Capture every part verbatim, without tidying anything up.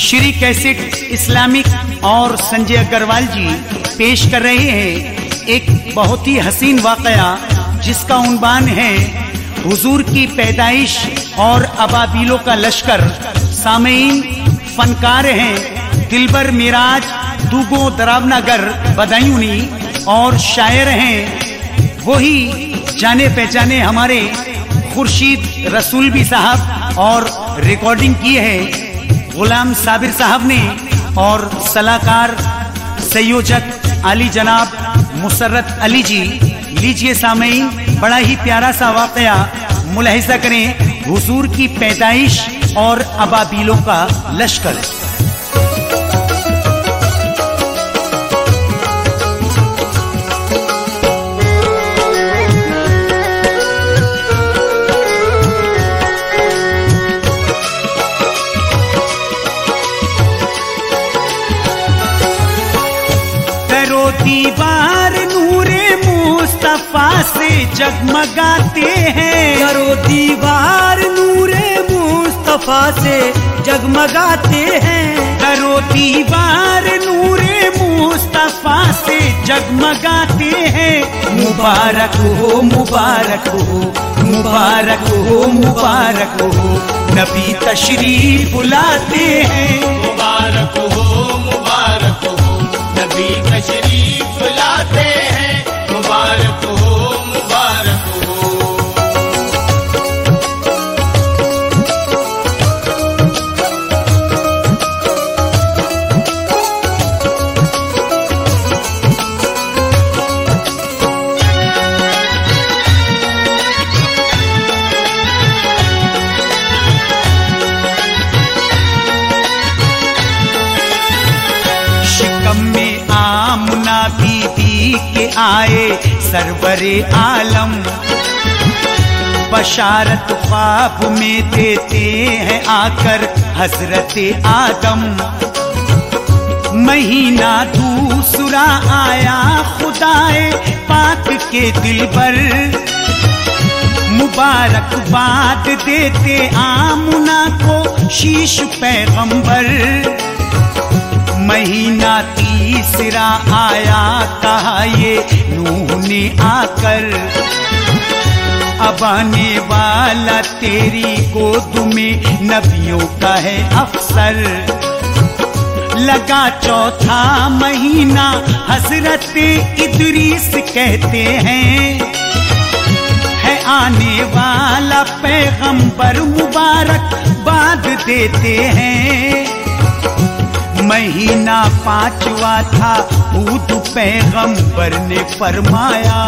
Shri cassette Islamic और संजय अग्रवाल जी पेश कर रहे हैं एक बहुत ही हसीन वाकया जिसका उन्वान है हुजूर की पैदाइश और अबाबीलों का लश्कर। सामीन फनकार हैं दिलबर मिराज दुगो दरावनगर बदायूनी और शायर हैं वही जाने पहचाने हमारे खुर्शीद रसूलवी साहब और रिकॉर्डिंग की है गुलाम साबिर साहब ने और सलाहकार संयोजक आली जनाब मुसर्रत अली जी। लीजिए सामीन बड़ा ही प्यारा सा वाकया मुलाहिजा करें हुजूर की पैदाइश और अबाबीलों का लश्कर। दीवार नूरे मुस्तफा से जगमगाते हैं, करो दीवार नूरे मुस्तफा से जगमगाते हैं, करो दीवार नूरे मुस्तफा से जगमगाते हैं। मुबारक हो मुबारक हो मुबारक हो मुबारक हो नबी तशरीफ बुलाते हैं। मुबारक हो मुबारक हो नबी तशरीफ लाते हैं। मुबारक हो मुबारक हो। शिकम में आमना बीबी के आए सरवरे आलम, बशारत ख्वाब में देते हैं आकर हजरत आदम। महीना दूसरा आया खुदाए पाक के दिल पर, मुबारकबाद देते आमना को शीश पैगंबर। महीना तीसरा आया कहा ये नूह ने आकर, अब आने वाला तेरी गोद में नबियों का है अफसर। लगा चौथा महीना हजरत इदरीस कहते हैं, है आने वाला पैगंबर मुबारक बाद देते हैं। महीना पांचवा था हूद पैगंबर ने फरमाया,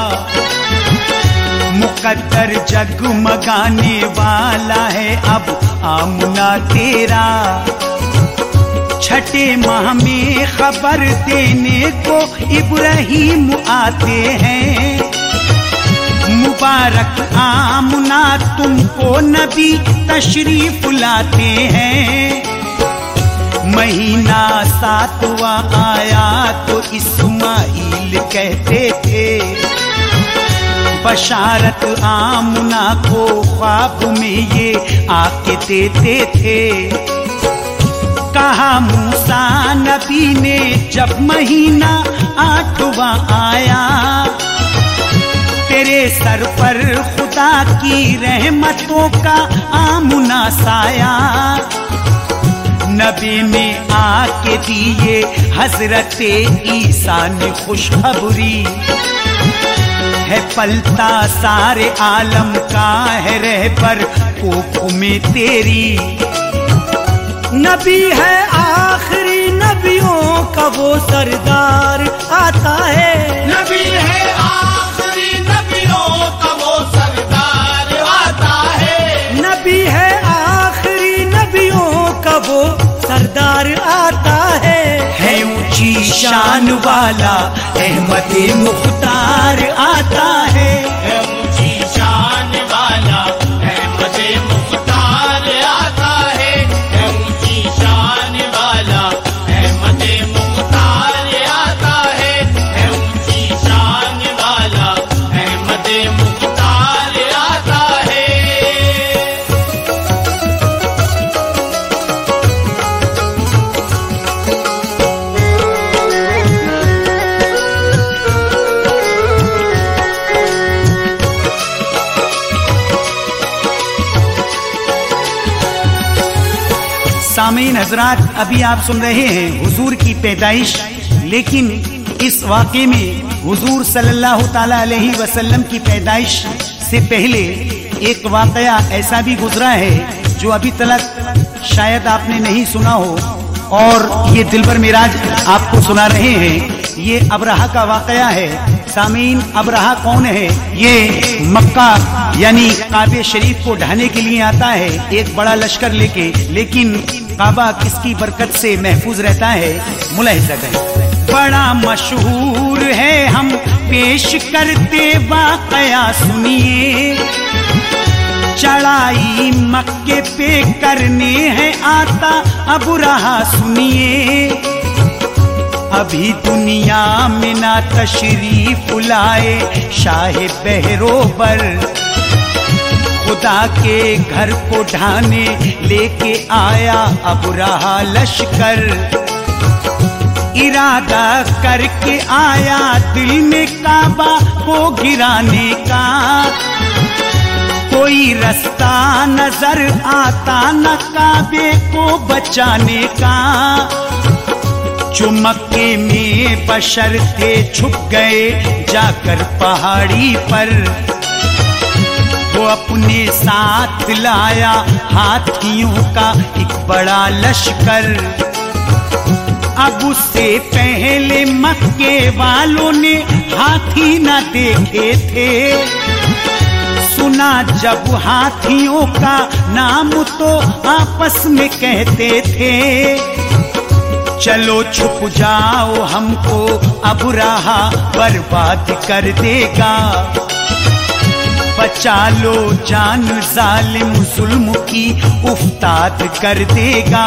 मुकद्दर जगमगाने वाला है अब आमना तेरा। छठे माह में खबर देने को इब्राहिम आते हैं, मुबारक आमना तुमको नबी तशरीफ लाते हैं। महीना सातवां आया तो इस्माइल कहते थे, बशारत आमना को ख्वाब में ये आके देते थे। कहा मूसा नबी ने जब महीना आठवां आया, तेरे सर पर खुदा की रहमतों का आमना साया। नबी में आके दिए हजरत ईसा ने खुशखबरी, है पलता सारे आलम का है रहबर कोख में तेरी। नबी है आखिरी नबियों का वो सरदार आता है, नबी है आखिरी नबियों का वो सरदार आता है। नबी है आखिरी नबियों का वो सरदार आता है। है ऊंची शान वाला अहमद मुख्तार आता है, है ऊंची शान वाला अहमद मुख्तार आता है। है ऊंची शान वाला अहमद मुख्तार आता है। है ऊंची शान वाला अहमद मुख्तार आता है। सामीन हजरात, अभी आप सुन रहे हैं हुजूर की पैदाइश, लेकिन इस वाक़े में हुजूर सल्लल्लाहु ताला अलैहि वसल्लम की पैदाइश से पहले एक वाक़या ऐसा भी गुजरा है जो अभी तक शायद आपने नहीं सुना हो, और ये दिलबर मिराज आपको सुना रहे हैं। ये अबरहा का वाक़या है। सामीन, अबरहा कौन है? ये मक्का यानी काबे शरीफ को ढाने के लिए आता है एक बड़ा लश्कर लेके, लेकिन काबा किसकी बरकत से महफूज रहता है? मुलाहिजा करें। बड़ा मशहूर है, हम पेश करते वाक़या सुनिए। चढ़ाई मक्के पे करने है आता अबरहा सुनिए। अभी दुनिया में ना तशरीफ लाए शाह बहरोबर, खुदा के घर को ढाने लेके आया अबरहा लश्कर। इरादा करके आया दिल में काबा को गिराने का, कोई रास्ता नजर आता न काबे को बचाने का। जो मक्के में बशर थे छुप गए जाकर पहाड़ी पर, वो अपने साथ लाया हाथियों का एक बड़ा लश्कर। अब उससे पहले मक्के वालों ने हाथी न देखे थे। सुना जब हाथियों का नाम तो आपस में कहते थे, चलो छुप जाओ हमको अबरहा बर्बाद कर देगा। बचा लो जान जालिम जुल्म की उफ्ताद कर देगा।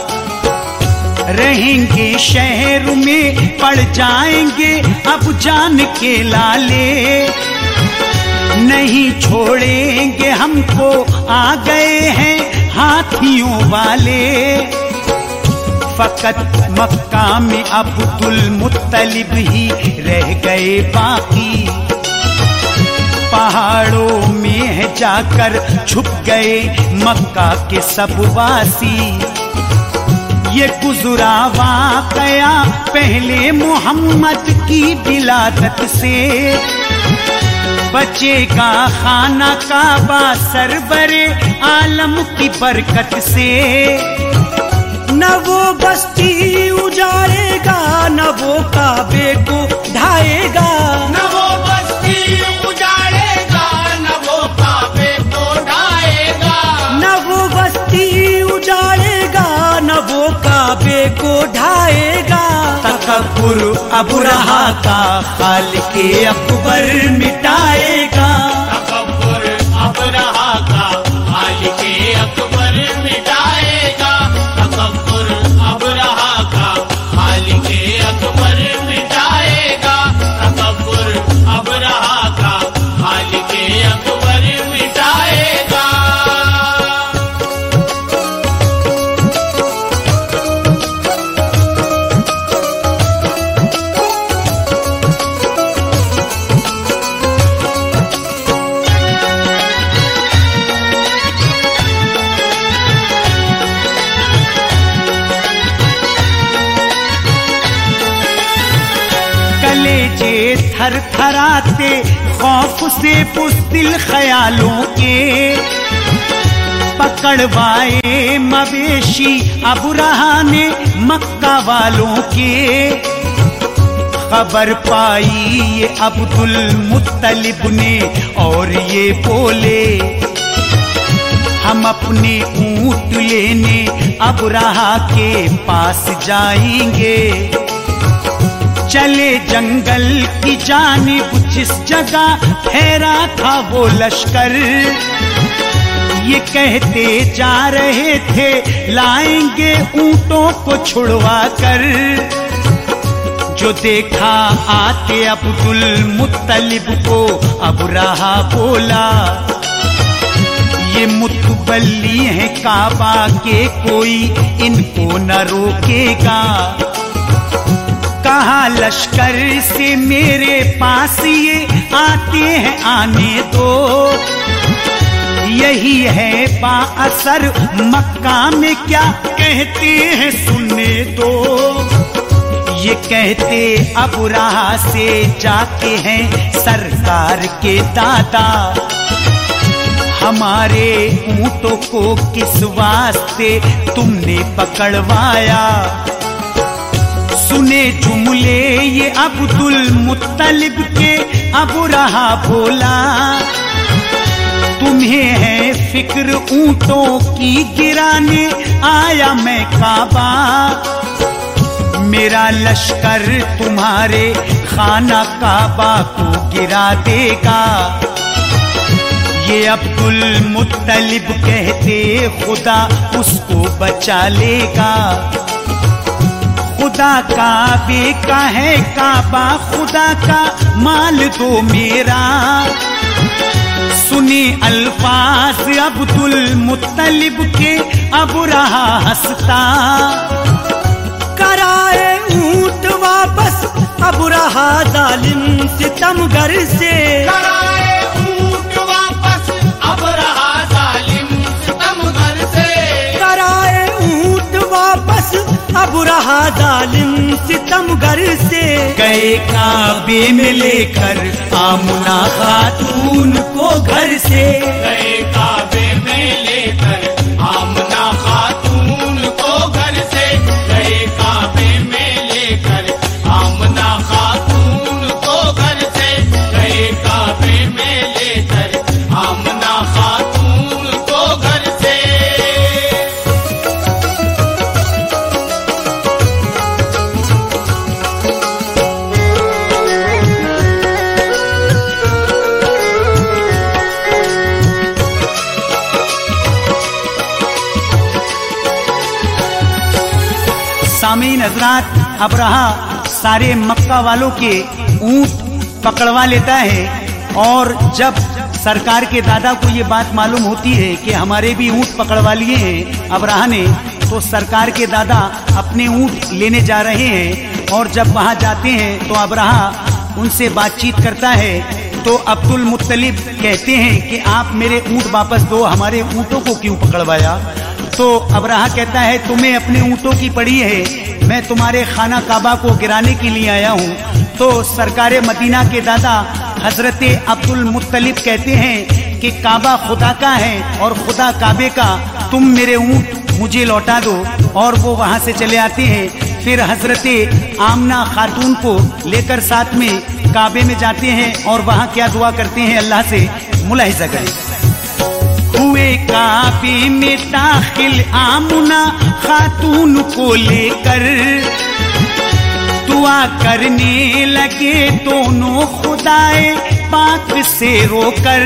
रहेंगे शहर में पड़ जाएंगे अब जान के लाले, नहीं छोड़ेंगे हमको आ गए हैं हाथियों वाले। फकत मक्का में अब्दुल मुत्तलिब ही रह गए बाकी, पहाड़ों में जाकर छुप गए मक्का के सब वासी। ये गुजरा वाक़या पहले मोहम्मद की विलादत से, बचेगा खाना काबा सरबरे आलम की बरकत से। न वो बस्ती उजाड़ेगा न वो काबे को ढाएगा, न वो बस्ती उजाड़ेगा न वो काबे को ढाएगा। न वो बस्ती उजाड़ेगा न वो काबे को ढाएगा। तकब्बुर अबरहा का खालिके अकबर मिटाएगा। तकब्बुर अबरहा का खालिके अकबर मिटाएगा। तकब्बुर अबरहा का खालिके अकबर मिटाएगा। तकब्बुर अबरहा का खालिके अकबर मिटाएगा। कलेजे थर थराते खौफ से बुज़दिल ख्यालों के, पकड़वाए मवेशी अबरहा ने मक्का वालों के। खबर पाई ये अब्दुल मुत्तलिब ने और ये बोले, हम अपने ऊंट लेने अबरहा के पास जाएंगे। चले जंगल की जानिब जिस जगह ठहरा था वो लश्कर, ये कहते जा रहे थे लाएंगे ऊंटों को छुड़वा कर। जो देखा आते अब्दुल मुत्तलिब को अबरहा बोला, ये मुतबल्ली है काबा के, कोई इनको न रोकेगा। कहा लश्कर से मेरे पास ये आते हैं आने दो, यही है बाअसर मक्का में क्या कहते हैं सुनने दो। ये कहते अबुराहा से जाके हैं सरकार के दादा, हमारे ऊंटों को किस वास्ते तुमने पकड़वाया। सुने जुमले ये अब्दुल मुत्तलिब के, अबुराहा बोला तुम्हें है फिक्र ऊंटों की, गिराने आया मैं काबा। मेरा लश्कर तुम्हारे खाना काबा को गिरा देगा। ये अब्दुल मुत्तलिब कहते खुदा उसको बचा लेगा। खुदा काबे का है काबा, खुदा का माल दो मेरा। सुने अल्फाज अब्दुल मुत्तलिब के, अबुराहा हंसता। कराए ऊंट वापस अबुराहा जालिम सितमगर से, कराए ऊंट वापस अबरहा जालिम सितमगर से, कराए ऊंट वापस अबुराहा जालिम सितमगर से। गए काबे में लेकर आमुना खातून को घर से, गए काबे में लेकर आमना खातून को घर से, गए काबे में लेकर आमना खातून को घर से, गए काबे में लेकर आमना खातून को घर से। सामीन हजरात, अबरहा सारे मक्का वालों के ऊंट पकड़वा लेता है और जब सरकार के दादा को ये बात मालूम होती है कि हमारे भी ऊंट पकड़वा लिए हैं अबरहा ने, तो सरकार के दादा अपने ऊंट लेने जा रहे हैं और जब वहां जाते हैं तो अबरहा उनसे बातचीत करता है। तो अब्दुल मुत्तलिब कहते हैं कि आप मेरे ऊंट वापस दो, हमारे ऊंटों को क्यों पकड़वाया। तो अबरहा कहता है तुम्हें अपने ऊंटों की पड़ी है, मैं तुम्हारे खाना काबा को गिराने के लिए आया हूँ। तो सरकार मदीना के दादा हजरत अब्दुल मुत्तलिब कहते हैं कि काबा खुदा का है और खुदा काबे का, तुम मेरे ऊंट मुझे लौटा दो। और वो वहां से चले आते हैं। फिर हजरत आमना खातून को लेकर साथ में काबे में जाते हैं और वहां क्या दुआ करते हैं अल्लाह से, मुलाहिजा करें। हुए काबे में दाखिल आमुना खातून को लेकर, दुआ करने लगे दोनों खुदाए पाक से रोकर।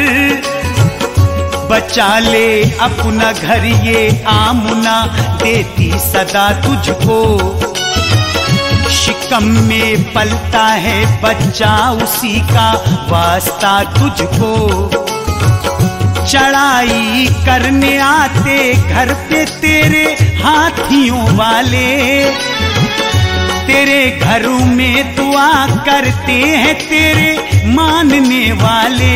बचा ले अपना घर ये आमुना, देती सदा तुझको। शिकम में पलता है बच्चा, उसी का वास्ता तुझको। चढ़ाई करने आते घर पे तेरे हाथियों वाले, तेरे घरों में दुआ करते हैं तेरे मानने वाले।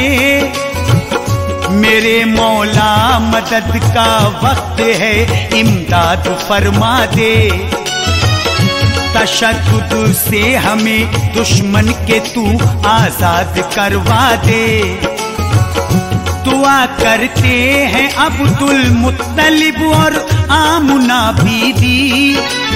मेरे मौला मदद का वक्त है, इमदाद फरमा दे। तशद्दुद से हमें दुश्मन के तू आजाद करवा दे। दुआ करते हैं अब्दुल मुत्तलिब और आमुना बीबी।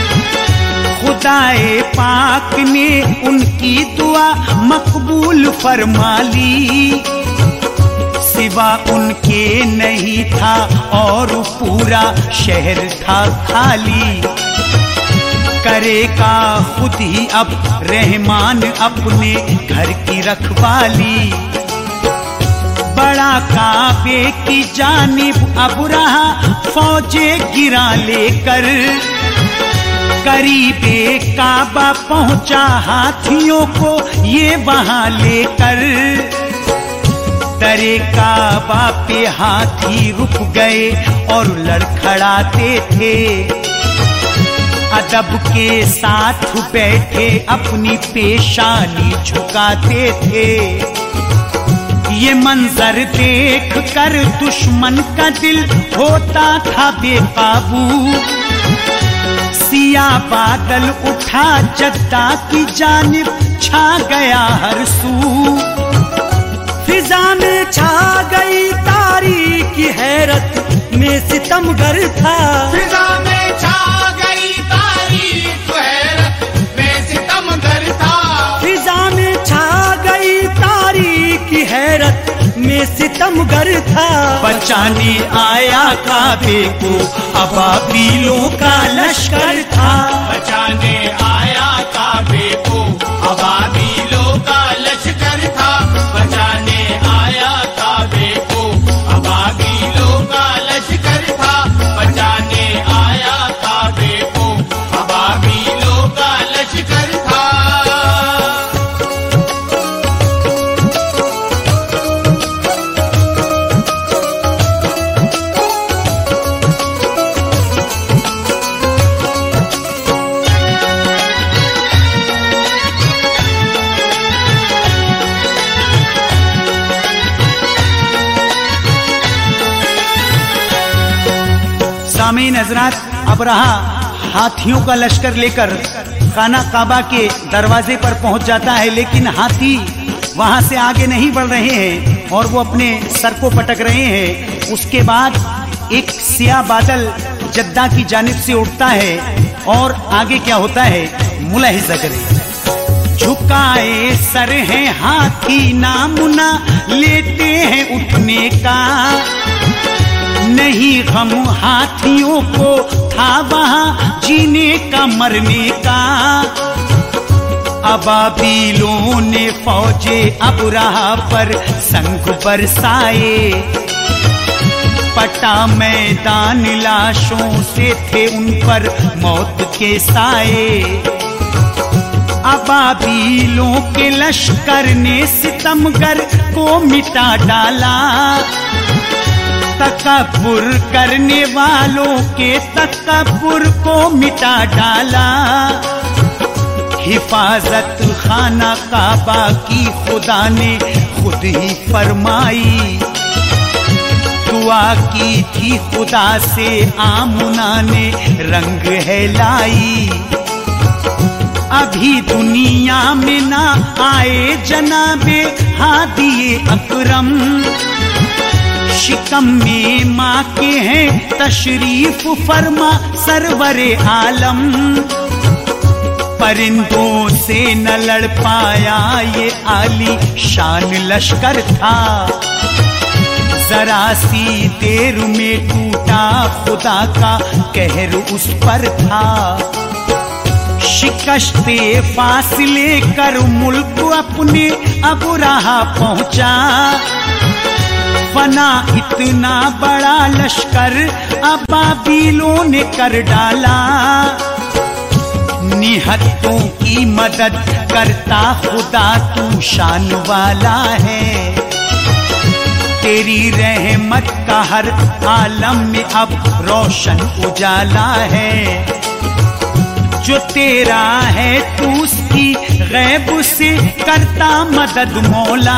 खुदाए पाक ने उनकी दुआ मकबूल फरमा ली। सिवा उनके नहीं था और पूरा शहर था खाली। करेगा खुद ही अब रहमान अपने घर की रखवाली। बड़ा काबे की जानिब अबरहा फौजे गिरा लेकर, करीबे काबा पहुंचा हाथियों को ये वहां लेकर। दरे काबा पे हाथी रुक गए और लड़खड़ाते थे। अदब के साथ बैठे अपनी पेशानी झुकाते थे। ये मंजर देख कर दुश्मन का दिल होता था बेकाबू। सिया बादल उठा जद्दा की जानिब छा गया हर सू। फिजा में छा गई तारीख की हैरत में सितमगर था। फिजा में छा गई तारीख हैरत में सितमगर था। फिजा में छा गई तारीख की हैरत में सितमगर था। बचाने आया काबे को अबाबीलों का लश्कर था। बचाने आया काबे को अबाबीलों का लश्कर था। बचाने आया काबे को अबाबीलों का लश्कर था। बचाने आया काबे को अबाबीलों का लश्कर था। सामीन हजरात, अबरहा हाथियों का लश्कर लेकर खाना काबा के दरवाजे पर पहुंच जाता है, लेकिन हाथी वहां से आगे नहीं बढ़ रहे हैं और वो अपने सर को पटक रहे हैं। उसके बाद एक सिया बादल जद्दा की जानिब से उठता है और आगे क्या होता है मुलाहिजा करें। झुकाए सर है हाथी नामुना लेते हैं उठने का। नहीं गम हाथियों को था वहां जीने का मरने का। अबाबीलों ने फौजे अबरहा पर संग बरसाए। पटा मैदान लाशों से थे उन पर मौत के साए। अबाबीलों के लश्कर ने सितमगर को मिटा डाला। तकब्बुर करने वालों के तकब्बुर को मिटा डाला। हिफाजत खाना काबा की खुदा ने खुद ही फरमाई। दुआ की थी खुदा से आमुना ने रंग है लाई। अभी दुनिया में ना आए जनाबे हादिए अकरम। शिकम में माँ के हैं तशरीफ फरमा सरवरे आलम। परिंदों से न लड़ पाया ये आली शान लश्कर था। जरा सी देर में टूटा खुदा का कहर उस पर था। शिकस्ते फासले कर मुल्क अपने अबरहा पहुंचा। फना इतना बड़ा लश्कर अबाबीलों ने कर डाला। निहत्तों की मदद करता खुदा तू शान वाला है। तेरी रहमत का हर आलम में अब रोशन उजाला है। जो तेरा है तू उसकी गैब से करता मदद मौला।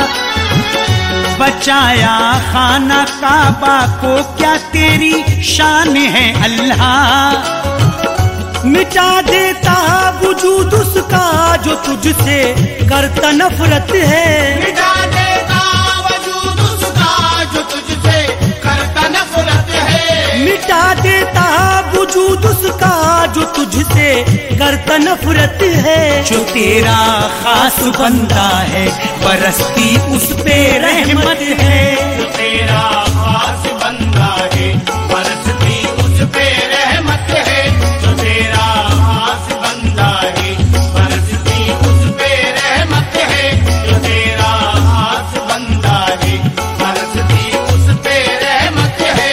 बचाया खाना काबा को क्या तेरी शान है अल्लाह। मिटा देता वजूद उसका जो तुझसे करता नफरत है। मिटा देता वजूद उसका जो तुझसे करता नफरत है। मिटा देता वजूद उसका जो तुझसे करता नफरत है। जो तेरा खास बंदा है बरसती उस पे रहमत है। जो तेरा खास बंदा है बरसती उस पे रहमत है। जो तेरा खास बंदा है बरसती उस पे रहमत है। जो तेरा खास बंदा है बरसती उस पे रहमत है।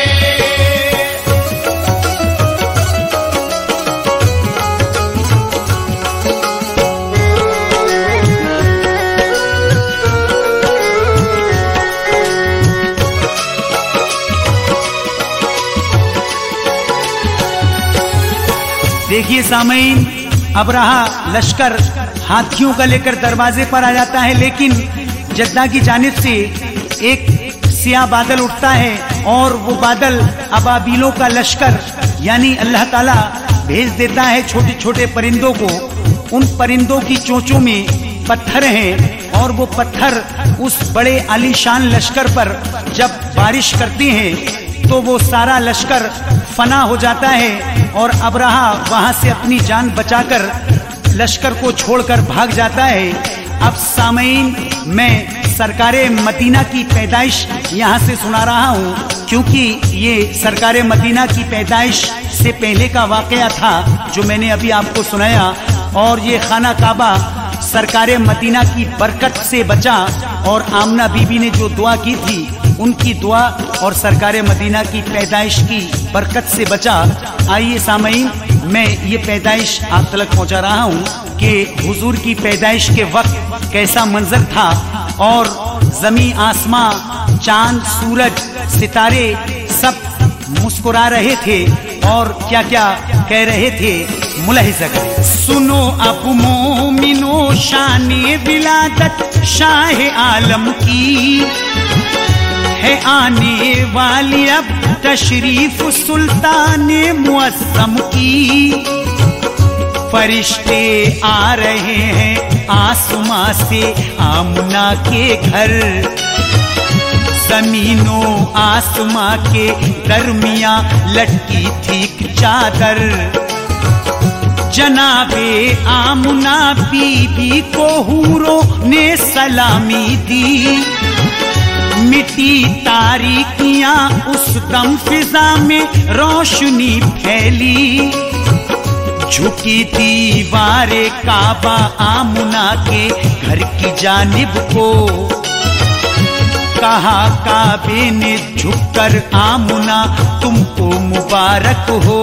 देखिए सामईन, अबरहा लश्कर हाथियों का लेकर दरवाजे पर आ जाता है, लेकिन जद्दा की जानिब से एक सिया बादल उठता है और वो बादल अबाबीलों का लश्कर यानी अल्लाह ताला भेज देता है छोटे छोटे परिंदों को। उन परिंदों की चोंचों में पत्थर हैं और वो पत्थर उस बड़े आलीशान लश्कर पर जब बारिश करते हैं तो वो सारा लश्कर फना हो जाता है और अबरहा वहां से अपनी जान बचाकर लश्कर को छोड़कर भाग जाता है। अब सामईन मैं सरकारे मदीना की पैदाइश यहाँ से सुना रहा हूँ क्योंकि ये सरकारे मदीना की पैदाइश से पहले का वाकया था जो मैंने अभी आपको सुनाया। और ये खाना काबा सरकारे मदीना की बरकत से बचा और आमना बीबी ने जो दुआ की थी उनकी दुआ और सरकारे मदीना की पैदाइश की बरकत से बचा। आइए सामईन मैं ये पैदाइश आप तक पहुंचा रहा हूँ कि हुजूर की पैदाइश के वक्त कैसा मंजर था और जमी आसमां चांद सूरज सितारे सब मुस्कुरा रहे थे और क्या क्या कह रहे थे मुलाहिजा करें। सुनो अब मोमिनो शाने विलादत शाह आलम की है आने वाली अब तशरीफ सुल्तान मुअज्जम की। फरिश्ते आ रहे हैं आसमां से आमना के घर, जमीनों आसमां के दरमिया लटकी थी चादर। जनाबे आमना बीबी को हूरों ने सलामी दी, मिट्टी तारीकियां उस दम फिजा में रोशनी फैली। झुकी दीवारे काबा आमुना के घर की जानिब को, कहा काबे ने झुककर आमुना तुमको मुबारक हो।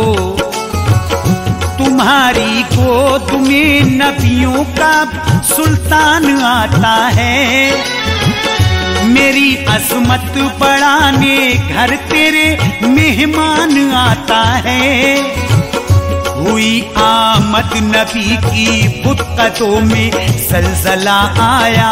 तुम्हारी गोद में नबियों का सुल्तान आता है, मेरी अजमत बढ़ाने घर तेरे मेहमान आता है। हुई आमद नबी की बुतकतों में जलजला आया,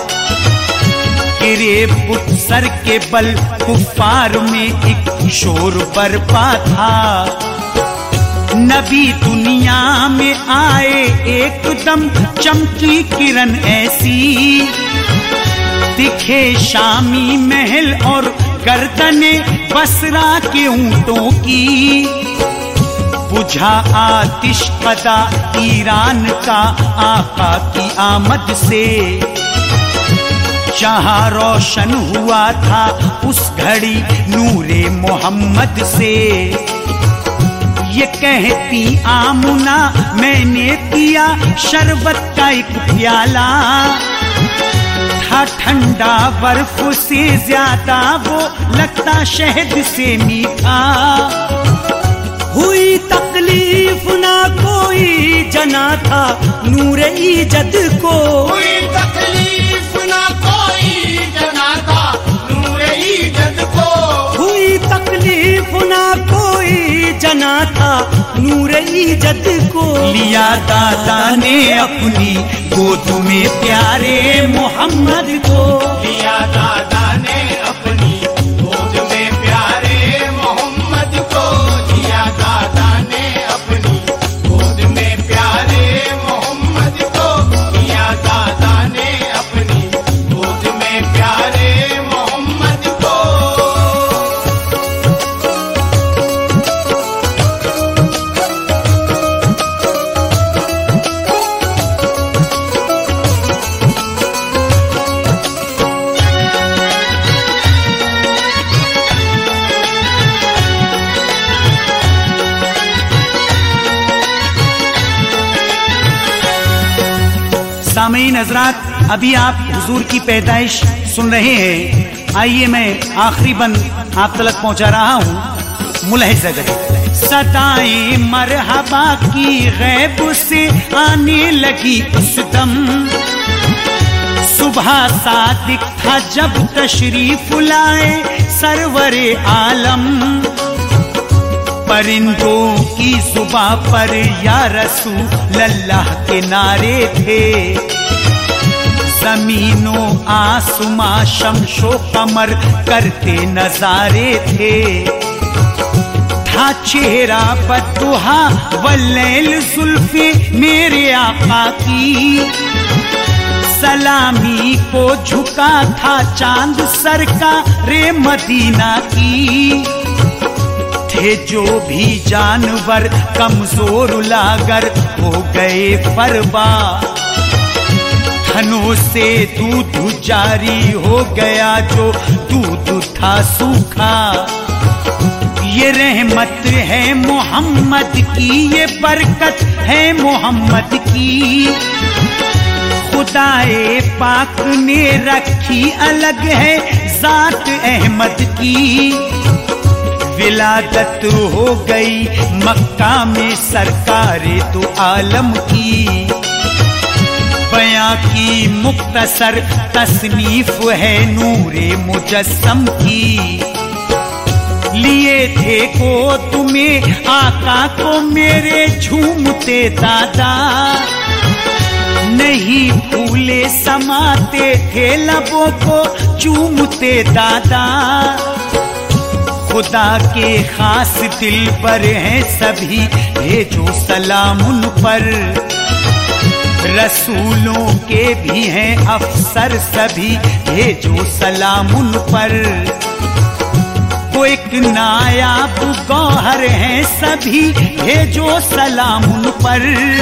गिरे बुत सर के बल कुफार में एक शोर बरपा था। नबी दुनिया में आए एकदम चमकी किरण ऐसी, दिखे शामी महल और गर्दने बसरा के ऊंटों की। बुझा आतिश कदा ईरान का आका की आमद से, जहां रोशन हुआ था उस घड़ी नूरे मोहम्मद से। ये कहती आमुना मैंने पिया शरबत का एक प्याला, था ठंडा बर्फ से ज्यादा वो लगता शहद से मीठा। हुई तकलीफ ना कोई जना था नूरे इजद को, हुई तकलीफ ना कोई जना था नूरे इजद को, हुई तकलीफ ना कोई जना था नूरे इजद को। लिया दादा ने अपनी गोद में प्यारे मोहम्मद को, लिया दादा ने अपनी गोद में प्यारे मोहम्मद को, लिया दादा ने अपनी गोद में प्यारे मोहम्मद को, लिया दादा ने अपनी गोद में प्यारे मोहम्मद को। सामईन हजरात, अभी आप हुजूर की पैदाइश सुन रहे हैं। आइए मैं आखिरी बंद आप तक पहुंचा रहा हूँ, मुलाहिजा करें। सदाएं मरहबा की गैब से आने लगी उस दम, सुबह सादिक था जब तशरीफ लाए सरवरे आलम। परिंदों की जुबां पर या रसूल अल्लाह के नारे थे, जमीनों आसमां शमशो कमर करते नजारे थे। था चेहरा बददुहा वल्लैल जुल्फे मेरे आका की, सलामी को झुका था चांद सर का रे मदीना की। थे जो भी जानवर कमजोर लागर हो गए फरबा, थनों से दूध जारी हो गया जो दूध था सूखा। ये रहमत है मोहम्मद की, ये बरकत है मोहम्मद की। खुदाए पाक ने रखी अलग है जात अहमद की। विलादत हो गई मक्का में सरकारे तो आलम की। बयां की मुख्तसर तसनीफ है नूरे मुजस्सम की। लिए थे को तुम्हें आका को मेरे झूमते दादा, नहीं फूले समाते थे लबों को चूमते दादा। खुदा के खास दिल पर हैं सभी, भेजो सलाम उन पर। रसूलों के भी हैं अफसर सभी, भेजो सलाम उन पर। वो एक नायाब गौहर हैं सभी, भेजो सलाम उन पर।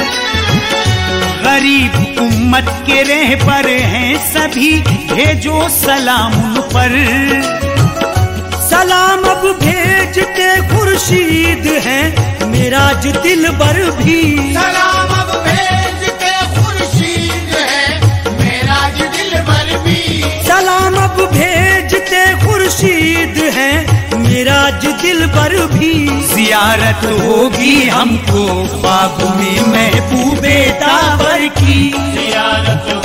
गरीब उम्मत के रहबर हैं सभी, भेजो सलाम उन पर। सलाम अब भेजते खुर्शीद हैं मेराज दिलबर भी। सलाम अब भेजते खुर्शीद है मेराज दिलबर भी। सलाम अब भेजते खुर्शीद हैं मेराज दिलबर भी। जियारत होगी हमको ख्वाब में महबूबे दावर की। जियारत